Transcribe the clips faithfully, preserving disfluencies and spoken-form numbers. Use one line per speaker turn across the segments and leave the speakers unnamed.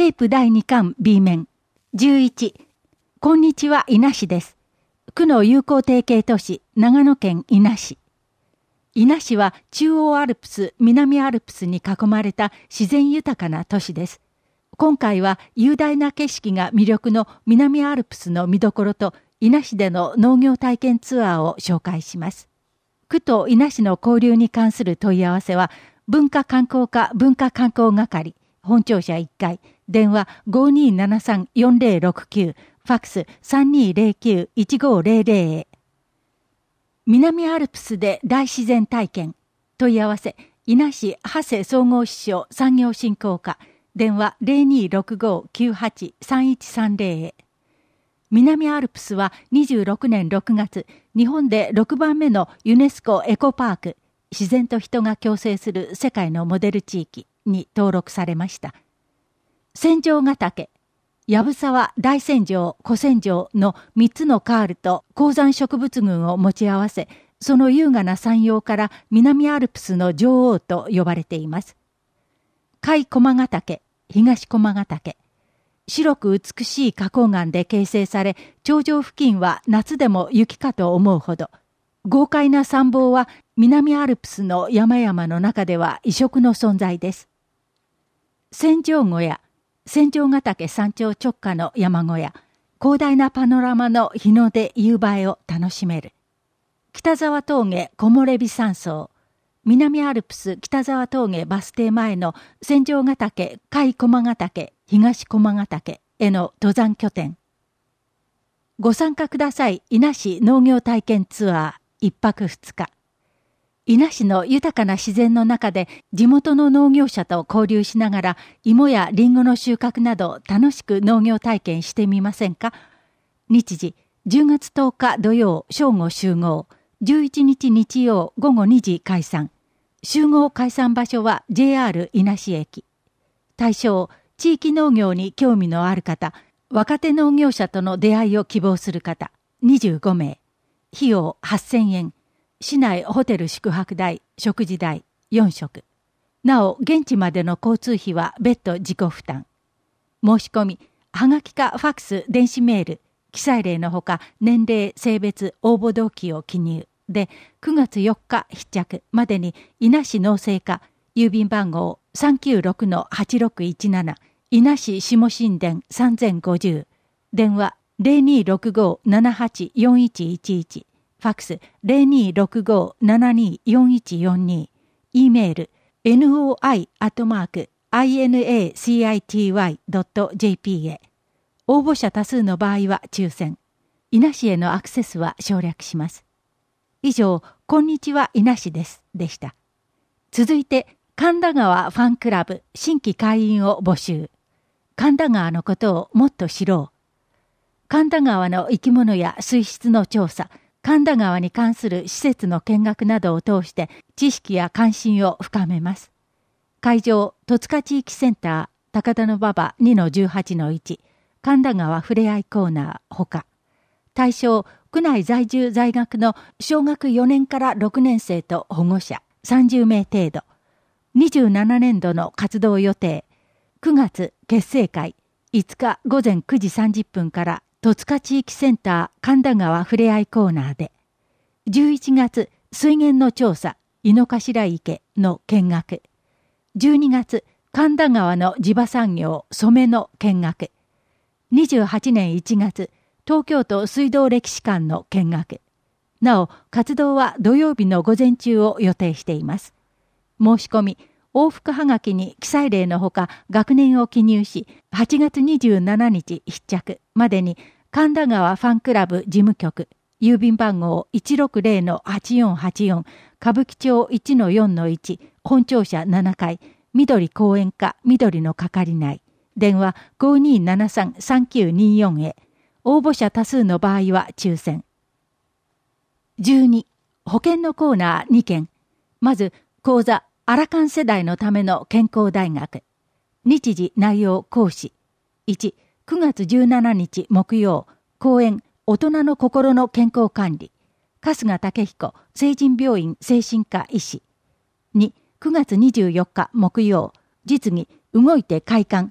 テープだいにかん B 面。じゅういち、こんにちは伊那市です。区の友好提携都市、長野県伊那市。伊那市は中央アルプス、南アルプスに囲まれた自然豊かな都市です。今回は雄大な景色が魅力の南アルプスの見どころと伊那市での農業体験ツアーを紹介します。区と伊那市の交流に関する問い合わせは、文化観光課文化観光係、本庁舎いっかい、電話 ごにーななさんよんぜろろくきゅう、ファックス さんにーぜろきゅういちごーぜろぜろ へ。南アルプスで大自然体験。問い合わせ、伊那市長谷総合支所産業振興課、電話 ぜろにーろくごーきゅうはちさんいちさんぜろ へ。南アルプスはにじゅうろくねんろくがつ、日本でろくばんめのユネスコエコパーク、自然と人が共生する世界のモデル地域に登録されました。仙丈ヶ岳、藪沢大仙丈、小仙丈のみっつのカールと高山植物群を持ち合わせ、その優雅な山容から南アルプスの女王と呼ばれています。甲斐駒ヶ岳、東駒ヶ岳。白く美しい花崗岩で形成され、頂上付近は夏でも雪かと思うほど。豪快な山貌は南アルプスの山々の中では異色の存在です。仙丈小屋、仙丈ヶ岳山頂直下の山小屋、広大なパノラマの日の出夕映えを楽しめる。北沢峠木漏れ日山荘、南アルプス北沢峠バス停前の仙丈ヶ岳甲斐駒ヶ岳東駒ヶ岳への登山拠点。ご参加ください伊那市農業体験ツアーいっぱくふつか。伊那市の豊かな自然の中で地元の農業者と交流しながら芋やリンゴの収穫など楽しく農業体験してみませんか。日時じゅうがつとおか土曜正午集合、じゅういちにち日曜ごごにじ解散。集合解散場所は ジェイアール 伊那市駅。対象、地域農業に興味のある方、若手農業者との出会いを希望する方、にじゅうごめい。費用はっせんえん。市内ホテル宿泊代、食事代、よんしょく。なお、現地までの交通費は別途自己負担。申し込み、はがきかファックス、電子メール、記載例のほか、年齢、性別、応募動機を記入。で、くがつよっか必着までに、伊那市農政課、郵便番号 さんきゅうろくのはちろくいちなな、伊那市下新田さんぜんごじゅう、電話 ぜろにーろくごーななはちよんいちいちいち、ファックス ぜろにーろくごーななにーよんいちよんに、E メール ノイ アットマーク イナシティ ドット ジェーピー へ。応募者多数の場合は抽選。伊那市へのアクセスは省略します。以上、こんにちは伊那市です、でした。続いて、神田川ファンクラブ新規会員を募集。神田川のことをもっと知ろう。神田川の生き物や水質の調査、神田川に関する施設の見学などを通して知識や関心を深めます。会場、戸塚地域センター、高田馬場 にのじゅうはちのいち、神田川ふれあいコーナーほか。対象、区内在住在学の小学よねんからろくねん生と保護者さんじゅうめい程度。にじゅうななねんどの活動予定。くがつ結成会、いつかごぜんくじさんじゅっぷんから戸塚地域センター神田川ふれあいコーナーで。じゅういちがつ水源の調査、井の頭池の見学。じゅうにがつ神田川の地場産業染めの見学。にじゅうはちねんいちがつ東京都水道歴史館の見学。なお、活動は土曜日の午前中を予定しています。申し込み、往復はがきに記載例のほか学年を記入し、はちがつにじゅうしちにち必着までに神田川ファンクラブ事務局、郵便番号 いちろくぜろのはちよんはちよん、歌舞伎町 いちのよんのいち、本庁舎ななかい、緑公園課緑の係内、電話 ごにーななさんさんきゅうにーよん へ。応募者多数の場合は抽選。じゅうに、保険のコーナーにけん。まず、講座、アラカン世代のための健康大学。日時内容講師。いち、くがつじゅうしちにち木曜、講演、大人の心の健康管理。春日武彦、成人病院精神科医師。に、くがつにじゅうよっか木曜、実技、動いて快感。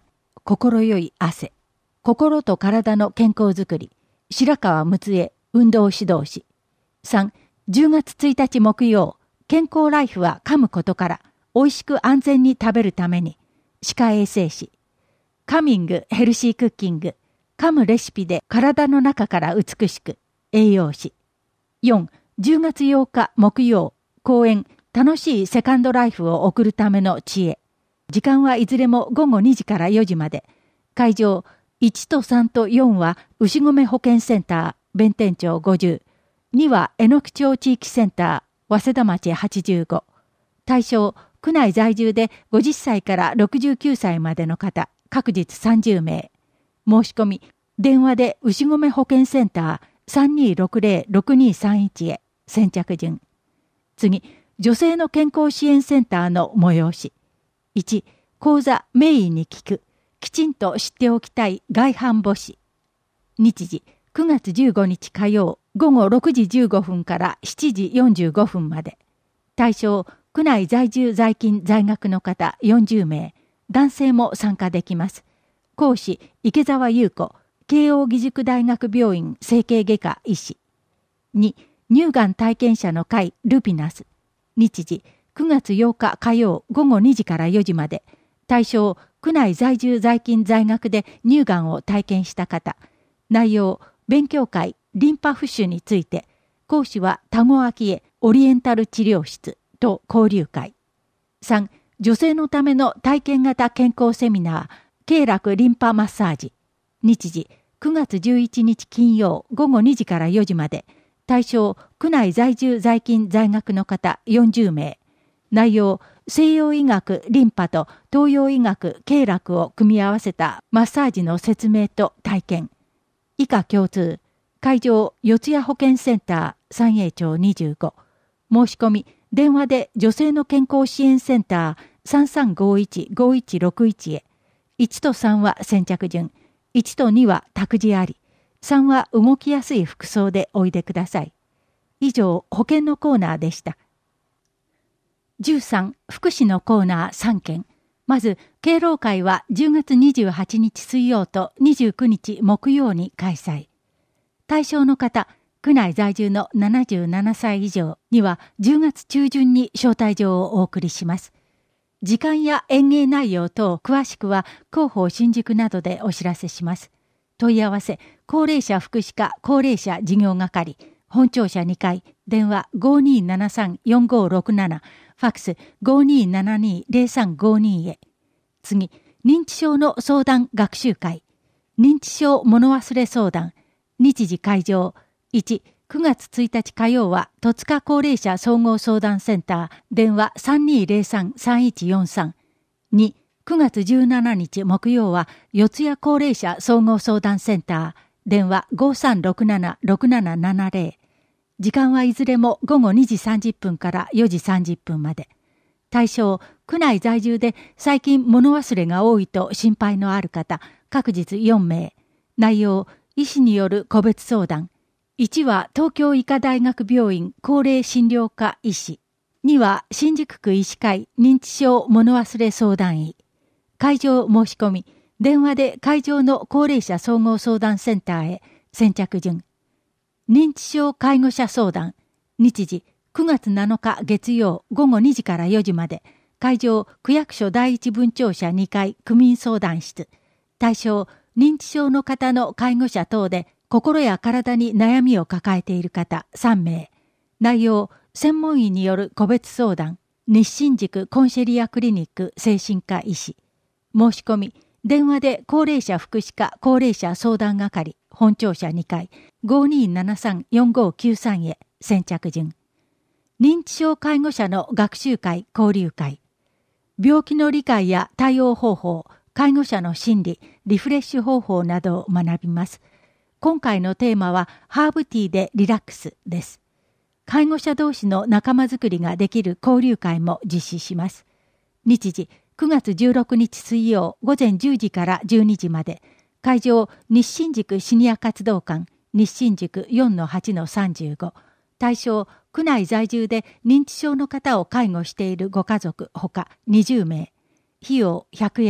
心よい汗。心と体の健康づくり。白川睦恵運動指導士。さん、じゅうがつついたち木曜、健康ライフは噛むことから、美味しく安全に食べるために、歯科衛生士。カミングヘルシークッキング。噛むレシピで体の中から美しく。栄養士。よん、じゅうがつようか木曜、講演、楽しいセカンドライフを送るための知恵。時間はいずれもごごにじからよじまで。会場、いちとさんとよんは牛込保健センター、弁天町ごじゅう。には榎木町地域センター、早稲田町はちじゅうご。対象、区内在住でごじゅっさいからろくじゅうきゅうさいまでの方、各日さんじゅうめい。申し込み、電話で牛込保健センター さんにーろくぜろろくにーさんいち へ、先着順。次、女性の健康支援センターの催し。いち、講座名医に聞く。きちんと知っておきたい外反母趾。日時、くがつじゅうごにち火曜、ごごろくじじゅうごふんからしちじよんじゅうごふんまで。対象、区内在住在勤在学の方よんじゅうめい。男性も参加できます。講師、池澤優子、慶應義塾大学病院整形外科医師。に、乳がん体験者の会ルピナス。日時、くがつようか火曜ごごにじからよじまで。対象、区内在住在勤在学で乳がんを体験した方。内容、勉強会、リンパ浮腫について。講師は田子昭恵オリエンタル治療室と交流会。さん、女性のための体験型健康セミナー、経絡リンパマッサージ。日時、くがつじゅういちにち金曜ごごにじからよじまで。対象、区内在住在勤在学の方よんじゅうめい。内容、西洋医学リンパと東洋医学経絡を組み合わせたマッサージの説明と体験。以下共通。会場、四谷保健センター、三栄町にじゅうご。申し込み、電話で女性の健康支援センター さんさんごいちごいちろくいち へ。いちとさんは先着順。いちとには託児あり。さんは動きやすい服装でおいでください。以上、保健のコーナーでした。じゅうさん、福祉のコーナーさんけん。まず、敬老会はじゅうがつにじゅうはちにち水曜とにじゅうくにち木曜に開催。対象の方、区内在住のななじゅうななさい以上にはじゅうがつちゅうじゅんに招待状をお送りします。時間や演芸内容等詳しくは広報新宿などでお知らせします。問い合わせ、高齢者福祉課高齢者事業係、本庁舎にかい、電話 ごにーななさんよんごろくなな、ファックス ごにーななにーぜろさんごに へ。次、認知症の相談学習会。認知症物忘れ相談。日時会場。いち、くがつついたち火曜は戸塚高齢者総合相談センター、電話 さんにーぜろさんさんいちよんさん。に、くがつじゅうしちにち木曜は四谷高齢者総合相談センター、電話 ごさんろくななろくななななぜろ。時間はいずれもごごにじさんじゅっぷんからよじさんじゅっぷんまで。対象、区内在住で最近物忘れが多いと心配のある方、各日よんめい。内容、医師による個別相談。いちは東京医科大学病院高齢診療科医師。には新宿区医師会認知症物忘れ相談医。会場申し込み、電話で会場の高齢者総合相談センターへ、先着順。認知症介護者相談。日時、くがつなのか月曜ごごにじからよじまで。会場、区役所第一分庁舎にかい区民相談室。対象、認知症の方の介護者等で、心や体に悩みを抱えている方さんめい。内容、専門医による個別相談。日新宿コンシェリアクリニック精神科医師。申し込み、電話で高齢者福祉課高齢者相談係、本庁舎にかい、ごにーななさんよんごきゅうさんへ、先着順。認知症介護者の学習会交流会。病気の理解や対応方法、介護者の心理、リフレッシュ方法などを学びます。今回のテーマは、ハーブティーでリラックスです。介護者同士の仲間づくりができる交流会も実施します。日時、くがつじゅうろくにち水曜ごぜんじゅうじからじゅうにじまで。会場、日新宿シニア活動館、日新宿 よんのはちのさんじゅうご。対象、区内在住で認知症の方を介護しているご家族ほかにじゅうめい。費用ひゃくえん。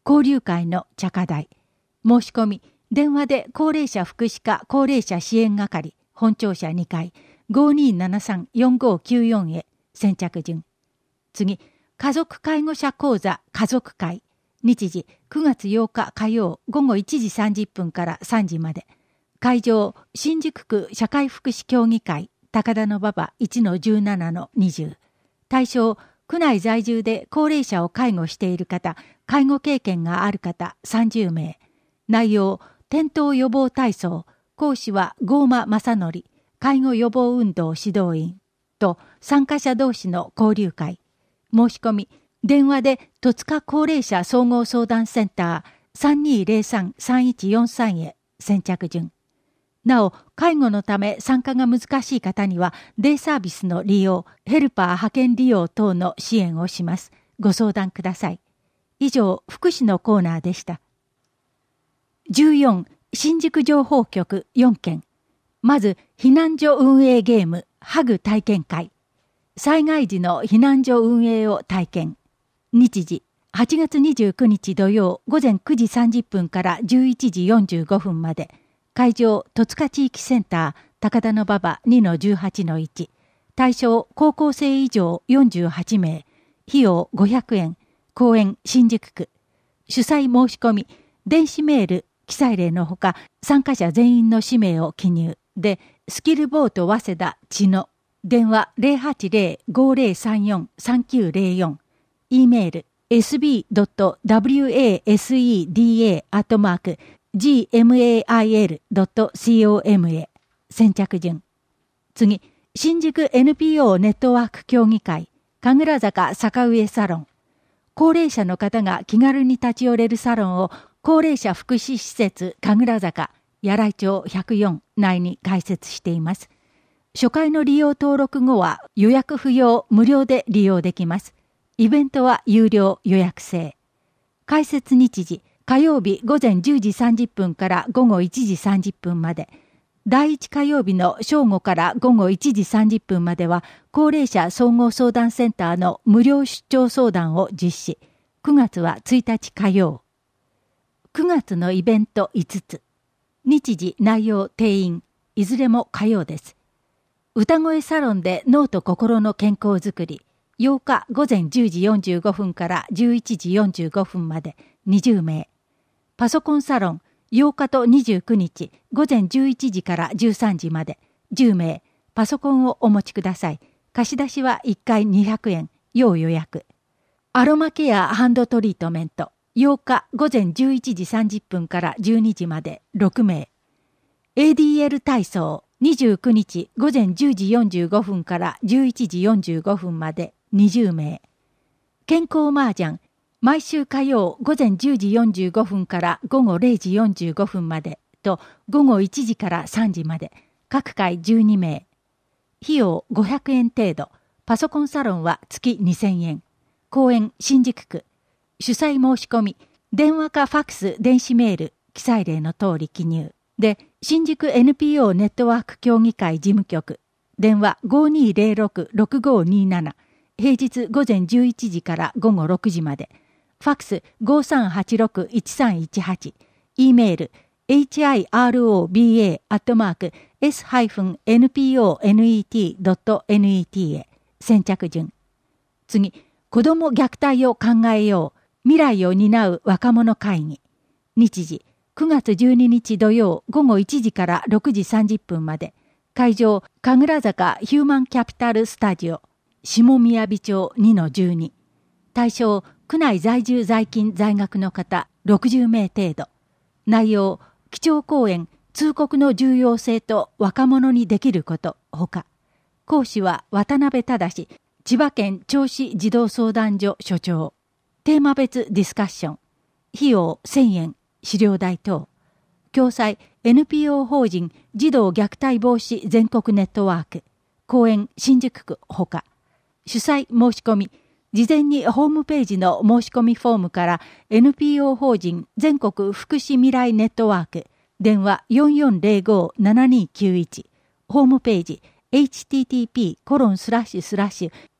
交流会の茶課題。申し込み、電話で高齢者福祉課高齢者支援係、本庁舎にかい、ごにーななさんよんごきゅうよんへ先着順。次、家族介護者講座家族会。日時くがつようか火曜ごごいちじさんじゅっぷんからさんじまで。会場、新宿区社会福祉協議会、高田馬場 いちのじゅうななのにじゅう。対象、区内在住で高齢者を介護している方、介護経験がある方さんじゅうめい。内容、転倒予防体操。講師は郷間正則、介護予防運動指導員と参加者同士の交流会。申し込み、電話で戸塚高齢者総合相談センター さんにーぜろさんさんいちよんさん へ先着順。なお、介護のため参加が難しい方には、デイサービスの利用、ヘルパー派遣利用等の支援をします。ご相談ください。以上、福祉のコーナーでした。じゅうよん、新宿情報局よんけん。まず、避難所運営ゲーム、ハグ体験会。災害時の避難所運営を体験。日時、はちがつにじゅうくにち土曜午前くじさんじゅっぷんからじゅういちじよんじゅうごふんまで。会場、戸塚地域センター、高田馬場 にのじゅうはちのいち。対象、高校生以上よんじゅうはちめい。費用ごひゃくえん。公園、新宿区。主催申し込み、電子メール、記載例のほか、参加者全員の氏名を記入。で、スキルボート早稲田千野。電話 ゼロはちゼロ ごゼロさんよん さんきゅうゼロよん。e メール エスビードットワセダ アットマーク ジーエムエーアイエルドットコム へ先着順。次、新宿 エヌピーオー ネットワーク協議会神楽坂坂上サロン。高齢者の方が気軽に立ち寄れるサロンを高齢者福祉施設神楽坂柳井町ひゃくよん内に開設しています。初回の利用登録後は予約不要無料で利用できます。イベントは有料予約制。開設日時、火曜日午前じゅうじさんじゅっぷんから午後いちじさんじゅっぷんまで。第一火曜日の正午から午後いちじさんじゅっぷんまでは高齢者総合相談センターの無料出張相談を実施。くがつはついたち火曜。くがつのイベントいつつ。日時、内容、定員、いずれも火曜です。歌声サロンで脳と心の健康づくり。ようか午前じゅうじよんじゅうごふんからじゅういちじよんじゅうごふんまでにじゅうめい。パソコンサロンようかとにじゅうくにち午前じゅういちじからじゅうさんじまでじゅうめい。パソコンをお持ちください。貸し出しはいっかいにひゃくえん。要予約。アロマケアハンドトリートメント。ようか午前じゅういちじさんじゅっぷんからじゅうにじまでろくめい。エーディーエル 体操。にじゅうくにち午前じゅうじよんじゅうごふんからじゅういちじよんじゅうごふんまでにじゅうめい。健康麻雀。毎週火曜午前じゅうじよんじゅうごふんから午後れいじよんじゅうごふんまでと午後いちじからさんじまで。各回じゅうにめい。費用ごひゃくえん程度。パソコンサロンは月にせんえん。公園新宿区。主催申し込み。電話かファクス電子メール。記載例の通り記入。で、新宿 エヌピーオー ネットワーク協議会事務局。電話 ごにーぜろろく ろくごにーなな。平日午前じゅういちじから午後ろくじまで。ファクス ごさんはちろくいちさんいちはち。e メール エイチアイアールオービーエー アットマーク エス エヌピーオーネット ドットネット へ先着順。次、子ども虐待を考えよう。未来を担う若者会議。日時、くがつじゅうににち土曜午後いちじからろくじさんじゅっぷんまで。会場、神楽坂ヒューマンキャピタルスタジオ。下宮美町 にのじゅうに。対象、区内在住在勤在学の方ろくじゅうめい程度。内容、基調講演、通告の重要性と若者にできること、ほか。講師は渡辺忠、千葉県銚子児童相談所所長。テーマ別ディスカッション。費用せんえん。資料代等。共催 エヌピーオー 法人児童虐待防止全国ネットワーク。公園新宿区ほか。主催申し込み。事前にホームページの申し込みフォームから エヌピーオー 法人全国福祉未来ネットワーク。電話 よんよんゼロご ななにきゅういち。ホームページ エイチティーティーピー コロンスラッシュスラッシュ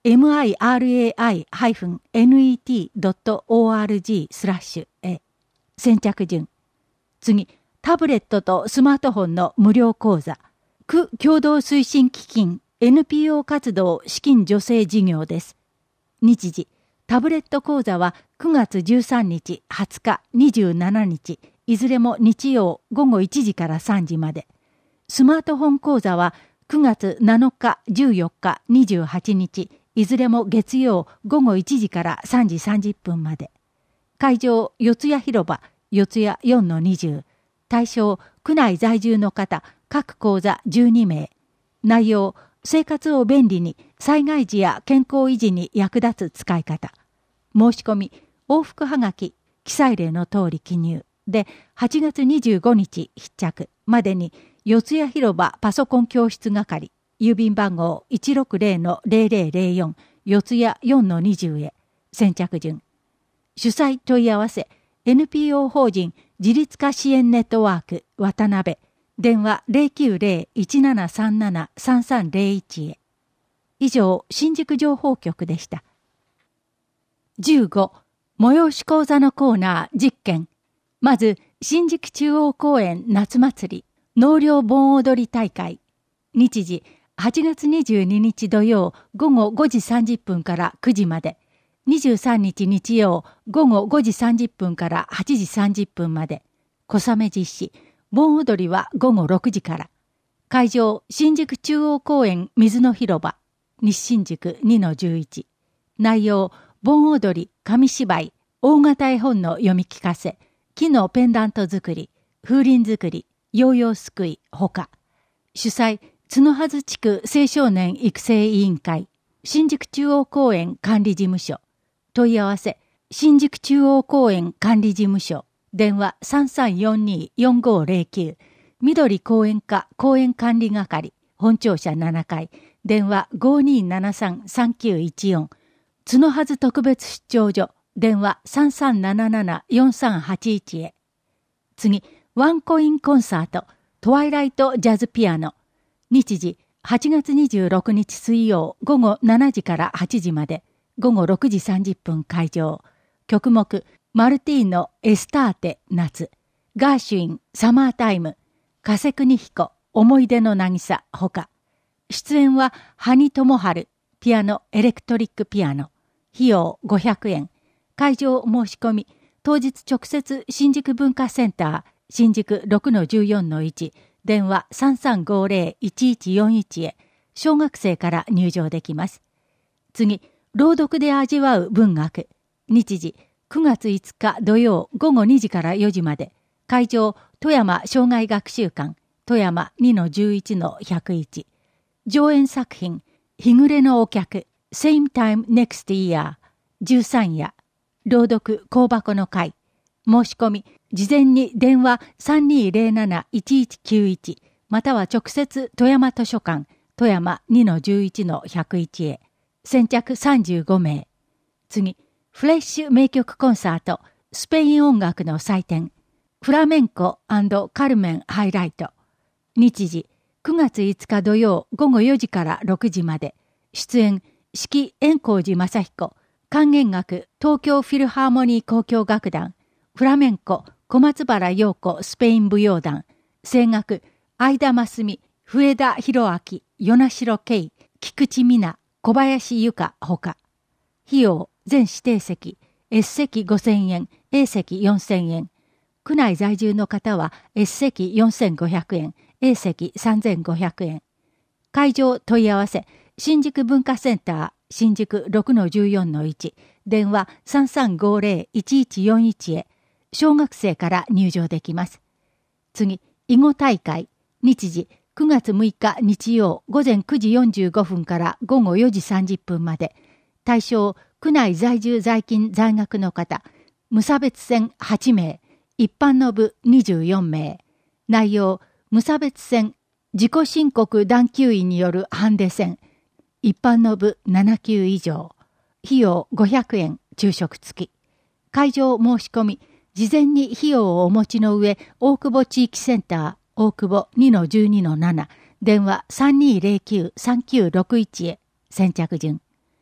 エムアイアールエーアイ ネット ドット オーアールジー スラッシュへ。先着順。次、タブレットとスマートフォンの無料講座。区共同推進基金 エヌピーオー 活動資金助成事業です。日時、タブレット講座はくがつじゅうさんにち、はつか、にじゅうしちにち、いずれも日曜ごごいちじからさんじまで。スマートフォン講座はくがつなのか、じゅうよっか、にじゅうはちにち、いずれも月曜ごごいちじからさんじさんじゅっぷんまで。会場、四谷広場、四谷 よんのにじゅう。対象、区内在住の方、各講座じゅうにめい。内容、生活を便利に、災害時や健康維持に役立つ使い方。申し込み、往復はがき、記載例の通り記入。で、はちがつにじゅうごにち必着までに、四谷広場パソコン教室係、郵便番号 いちろくぜろのぜろぜろぜろよん、四谷 よんのにじゅう へ。先着順。主催問い合わせ、エヌピーオー 法人自立化支援ネットワーク渡辺。電話 ゼロきゅうゼロ いちななさんなな さんさんゼロいち へ。以上、新宿情報局でした。じゅうご、催し講座のコーナー実験。まず、新宿中央公園夏祭り、納涼盆踊り大会。日時、はちがつにじゅうににち土曜ごごごじさんじゅっぷんからくじまで。にじゅうさんにち日曜ごごごじさんじゅっぷんからはちじさんじゅっぷんまで。小雨実施。盆踊りはごごろくじから。会場、新宿中央公園水の広場。西新宿 にのじゅういち。内容、盆踊り、紙芝居、大型絵本の読み聞かせ、木のペンダント作り、風鈴作り、ヨーヨーすくい、ほか。主催、角筈地区青少年育成委員会、新宿中央公園管理事務所。問い合わせ、新宿中央公園管理事務所。電話 さんさんよんに よんごゼロきゅう。緑公園課公園管理係。本庁舎ななかい。電話 ごにーななさん さんきゅういちよん。角筈特別出張所。電話 さんさんなななな よんさんはちいち へ。次、ワンコインコンサート。トワイライトジャズピアノ。日時、はちがつにじゅうろくにち水曜ごごしちじからはちじまで。ごごろくじさんじゅっぷん会場。曲目、マルティーノ、エスターテ、夏。ガーシュイン、サマータイム。加瀬邦彦、思い出の渚、ほか。出演は、羽仁智春、ピアノ、エレクトリックピアノ。費用ごひゃくえん。会場申し込み。当日直接新宿文化センター、新宿 ろくのじゅうよんのいち。電話 さんさんごゼロ いちいちよんいち へ。小学生から入場できます。次、朗読で味わう文学。日時、くがついつか土曜ごごにじからよじまで。会場、富山障害学習館、富山 にのじゅういちのひゃくいち。上演作品、日暮れのお客、Same Time Next Year、じゅうさん夜。朗読香箱の会。申し込み、事前に電話 さんにーぜろなな いちいちきゅういち、または直接富山図書館、富山 にのじゅういちのひゃくいち へ。先着さんじゅうごめい。次、フレッシュ名曲コンサート、スペイン音楽の祭典、フラメンコ&カルメンハイライト。日時、くがついつか土曜ごごよじからろくじまで。出演、四季円光寺正彦、管弦楽東京フィルハーモニー交響楽団、フラメンコ小松原陽子スペイン舞踊団、声楽相田真澄、笛田博明、与那城圭、菊池美奈、小林由香ほか。費用、全指定席、S 席ごせんえん、A 席よんせんえん。区内在住の方は S 席よんせんごひゃくえん、A 席さんぜんごひゃくえん。会場問い合わせ、新宿文化センター、新宿 ろくのじゅうよんのいち、電話 さんさんごゼロ いちいちよんいち へ。小学生から入場できます。次、囲碁大会。日時、くがつむいか日曜ごぜんくじよんじゅうごふんからごごよじさんじゅっぷんまで。対象、区内在住在勤在学の方、無差別戦はちめい、一般の部にじゅうよんめい。内容、無差別戦、自己申告段級員によるハンデ戦、一般の部ななきゅう以上。費用ごひゃくえん、昼食付き。会場申し込み、事前に費用をお持ちの上、大久保地域センター、大久保 にのじゅうにのなな、電話 さんにーぜろきゅう さんきゅうろくいち へ。先着順。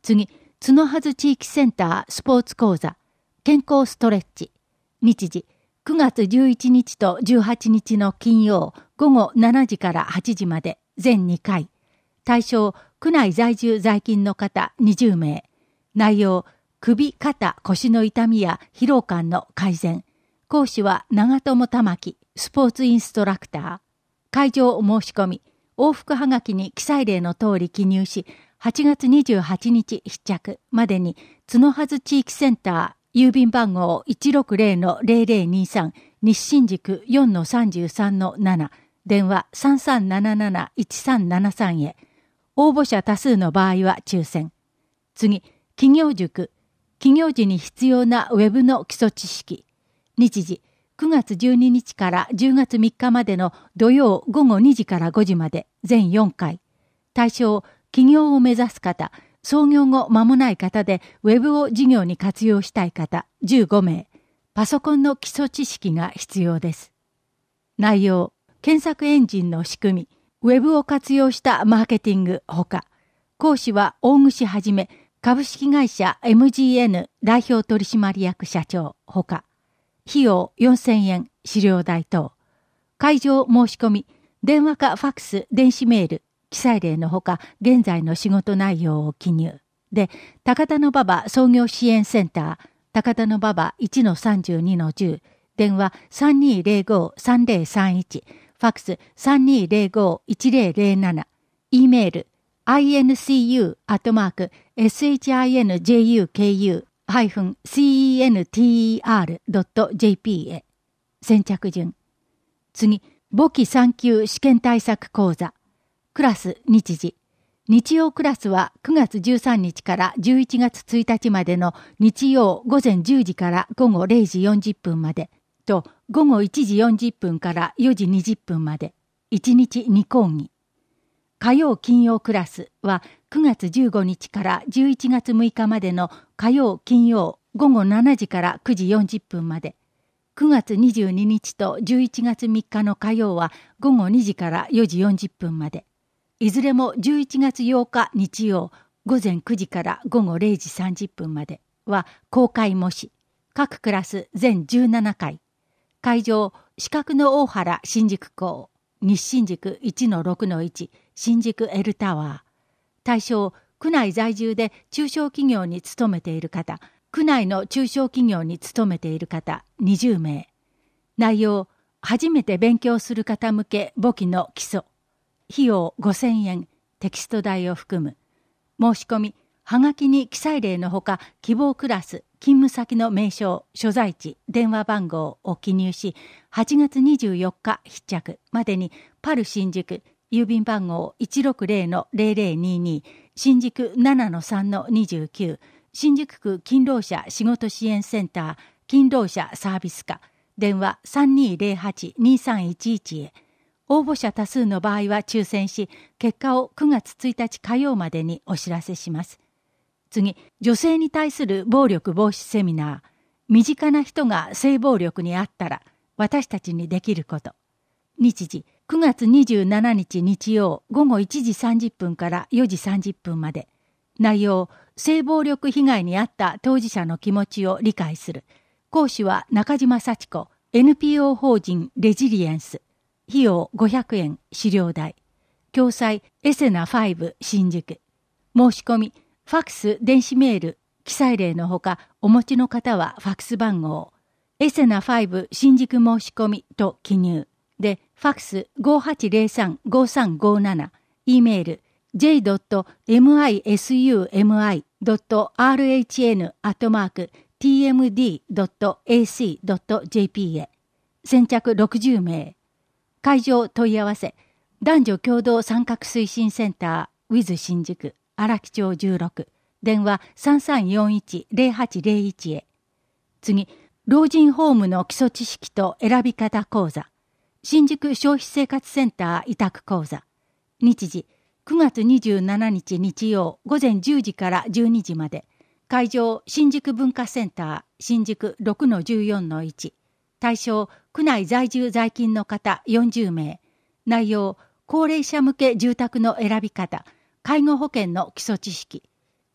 次、角はず地域センタースポーツ講座、健康ストレッチ。日時、くがつじゅういちにちとじゅうはちにちの金曜、午後しちじからはちじまで、全にかい。対象、区内在住在勤の方にじゅうめい。内容、首、肩、腰の痛みや疲労感の改善。講師は長友玉樹、スポーツインストラクター。会場申し込み、往復はがきに記載例の通り記入し、はちがつにじゅうはちにち必着までに、角はず地域センター、郵便番号 いちろくぜろのぜろぜろにさん、西新宿 よんのさんじゅうさんのなな、電話 さんさんなななないちさんななさん へ。応募者多数の場合は抽選。次、企業塾。企業時に必要なウェブの基礎知識。日時、くがつじゅうににちからじゅうがつみっかまでの土曜ごごにじからごじまで、全よんかい。対象、起業を目指す方、創業後間もない方で、ウェブを事業に活用したい方、じゅうごめい。パソコンの基礎知識が必要です。内容、検索エンジンの仕組み、ウェブを活用したマーケティングほか、講師は大串はじめ、株式会社 エムジーエヌ 代表取締役社長ほか、費用よんせんえん、資料代等。会場申し込み、電話かファックス、電子メール、記載例のほか、現在の仕事内容を記入。で、高田馬場創業支援センター、高田馬場 いちのさんじゅうにのじゅう、電話 さんにーぜろごさんぜろさんいち、ファックス さんにーぜろごいちぜろぜろなな、E メール、アイエヌシーユー アットマーク エスエイチアイエヌジェイユーケーユー ハイフン シーイーエヌティーイーアール ドット ジェーピー へ。先着順。次、簿記さん級試験対策講座。クラス日時。日曜クラスはくがつじゅうさんにちからじゅういちがつついたちまでの日曜午前じゅうじから午後れいじよんじゅっぷんまでと午後いちじよんじゅっぷんからよじにじゅっぷんまでいちにちに講義。火曜金曜クラスはくがつじゅうごにちからじゅういちがつむいかまでの火曜金曜午後しちじからくじよんじゅっぷんまで。くがつにじゅうににちとじゅういちがつみっかの火曜は午後にじからよじよんじゅっぷんまで。いずれもじゅういちがつようか日曜午前くじから午後れいじさんじゅっぷんまでは公開模試。各クラス全じゅうななかい。会場、四角の大原新宿校、西新宿 いちのろくのいち、新宿 L タワー。対象、区内在住で中小企業に勤めている方、区内の中小企業に勤めている方にじゅうめい。内容、初めて勉強する方向け簿記の基礎。費用ごせんえん、テキスト代を含む。申し込み、はがきに記載例のほか、希望クラス、勤務先の名称、所在地、電話番号を記入し、はちがつにじゅうよっか必着までに、パル新宿、郵便番号 いちろくぜろのぜろぜろにに、新宿 ななのさんのにじゅうきゅう、新宿区勤労者仕事支援センター、勤労者サービス課、電話 さんにーぜろはちにさんいちいち へ。応募者多数の場合は抽選し、結果をくがつついたち火曜までにお知らせします。次、女性に対する暴力防止セミナー。身近な人が性暴力にあったら、私たちにできること。日時、くがつにじゅうしちにち日曜午後いちじさんじゅっぷんからよじさんじゅっぷんまで。内容、性暴力被害に遭った当事者の気持ちを理解する。講師は中島幸子、エヌピーオー 法人レジリエンス。費用ごひゃくえん、資料代。共催エセナご新宿。申し込み、ファックス、電子メール、記載例のほか、お持ちの方はファックス番号。エセナご新宿申し込みと記入。で、ファックス ごはちぜろさんごさんごなな。E メール、ジェイドットミスユミドットアールエイチエヌ アットマーク ティーエムディー ドット エーシー ドット ジェーピー へ。先着ろくじゅうめい。会場問い合わせ、男女共同参画推進センター、ウィズ新宿、荒木町じゅうろく、電話 さんさんよんいちぜろはちぜろいち へ。次、老人ホームの基礎知識と選び方講座、新宿消費生活センター委託講座。日時、くがつにじゅうしちにち日曜午前じゅうじからじゅうにじまで。会場、新宿文化センター、新宿 ろくのじゅうよんのいち。対象、区内在住在勤の方よんじゅうめい。内容、高齢者向け住宅の選び方、介護保険の基礎知識。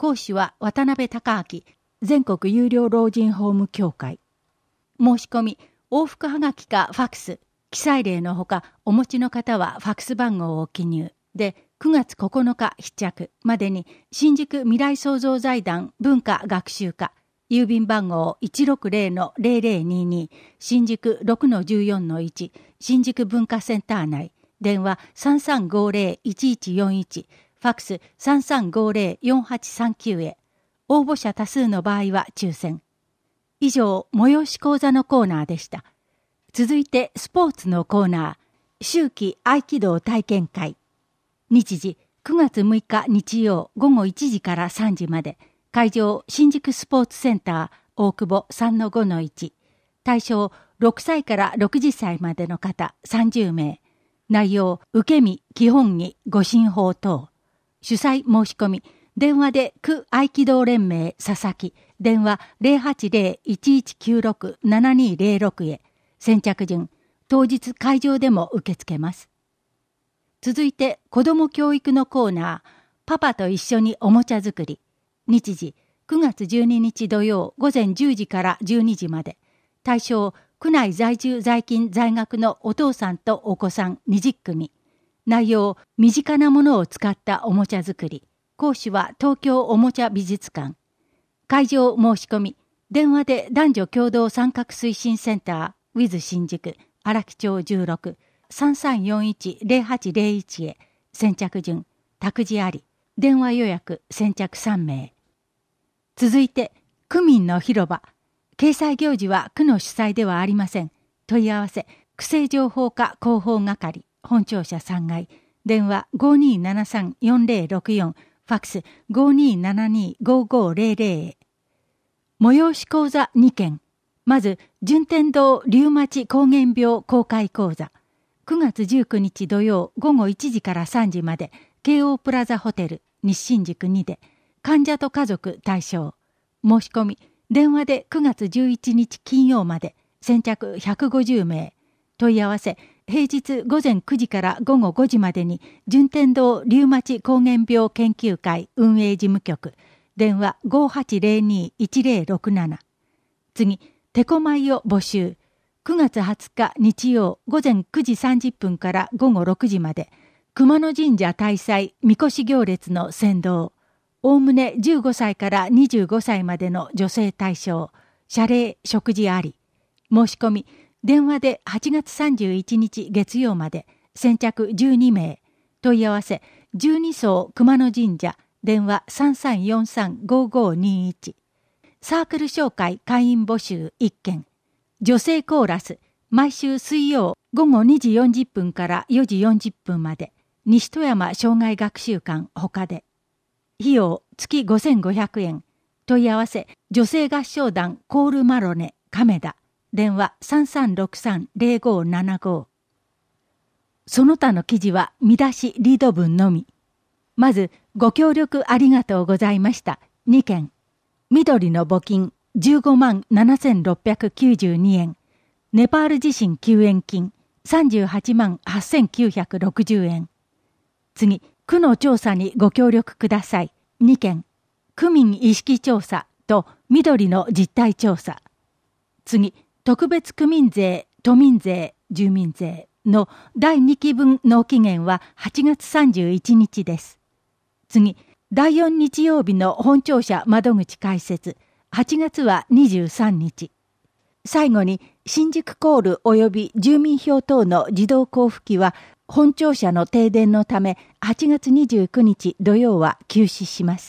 講師は渡辺隆明、全国有料老人ホーム協会。申し込み、往復はがきかファックス、記載例のほかお持ちの方はファックス番号を記入で、くがつここのか必着までに新宿未来創造財団文化学習課、郵便番号 いちろくぜろのぜろぜろにに 新宿 ろくのじゅうよんのいち 新宿文化センター内、電話 さんさんごぜろいちいちよんいち、ファックス さんさんごぜろよんはちさんきゅう へ。応募者多数の場合は抽選。以上、催し講座のコーナーでした。続いてスポーツのコーナー、秋季合気道体験会。日時くがつむいか日曜ごごいちじからさんじまで、会場新宿スポーツセンター大久保 さんのごのいち、対象ろくさいからろくじゅっさいまでの方さんじゅうめい、内容受け身、基本技、護身法等。主催申し込み、電話で区合気道連盟佐々木、電話 ぜろはちぜろいちいちきゅうろくななにぜろろく へ。先着順、当日会場でも受け付けます。続いて子ども教育のコーナー、パパと一緒におもちゃ作り。日時くがつじゅうににち土曜午前じゅうじからじゅうにじまで。対象区内在住在勤在学のお父さんとお子さんにじゅっくみ。内容身近なものを使ったおもちゃ作り。講師は東京おもちゃ美術館。会場申し込み、電話で男女共同参画推進センターウィズ新宿荒木町じゅうろく さんさんよんいちぜろはちぜろいち へ。先着順、託児あり。電話予約先着さんめい。続いて区民の広場。掲載行事は区の主催ではありません。問い合わせ区政情報課広報係本庁舎さんがい、電話 ごにーななさんよんぜろろくよん、ファックス ごにーななにごごぜろぜろ へ。催し講座にけん。まず順天堂リウマチ膠原病公開講座。くがつじゅうくにち土曜ごごいちじからさんじまで、京王プラザホテル西新宿にで、患者と家族対象。申し込み、電話でくがつじゅういちにち金曜まで、先着ひゃくごじゅうめい。問い合わせ、平日ごぜんくじからごごごじまでに、順天堂リウマチ膠原病研究会運営事務局、電話 ごはちぜろにいちぜろろくなな。次、テコ米を募集。くがつはつか日曜ごぜんくじさんじゅっぷんからごごろくじまで、熊野神社大祭みこし行列の先導。おおむねじゅうごさいからにじゅうごさいまでの女性対象。謝礼食事あり。申し込み、電話ではちがつさんじゅういちにち月曜まで、先着じゅうにめい。問い合わせ、じゅうにそう熊野神社、電話 さんさんよんさんごごにいち。サークル紹介会員募集いっけん。女性コーラス、毎週水曜ごごにじよんじゅっぷんからよじよんじゅっぷんまで、西戸山障害学習館他で。費用月ごせんごひゃくえん。問い合わせ、女性合唱団コールマロネ亀田。電話 さんさんろくさんぜろごななご。その他の記事は見出しリード文のみ。まず、ご協力ありがとうございました。にけん。緑の募金じゅうごまんななせんろっぴゃくきゅうじゅうにえん。ネパール地震救援金さんじゅうはちまんはっせんきゅうひゃくろくじゅうえん。次、区の調査にご協力ください。にけん。区民意識調査と緑の実態調査。次、特別区民税、都民税、住民税のだいにき分納期限ははちがつさんじゅういちにちです。次、だいよん日曜日の本庁舎窓口開設。はちがつはにじゅうさんにち。最後に、新宿コール及び住民票等の自動交付機は、本庁舎の停電のため、はちがつにじゅうくにち土曜は休止します。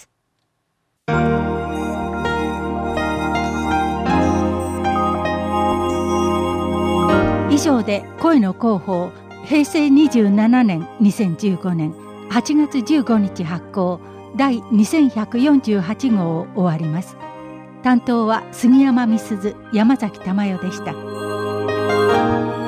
以上で声の広報、平成にじゅうななねんにせんじゅうごねんはちがつじゅうごにち発行第にせんひゃくよんじゅうはちごうを終わります。担当は杉山美鈴、山崎珠代でした。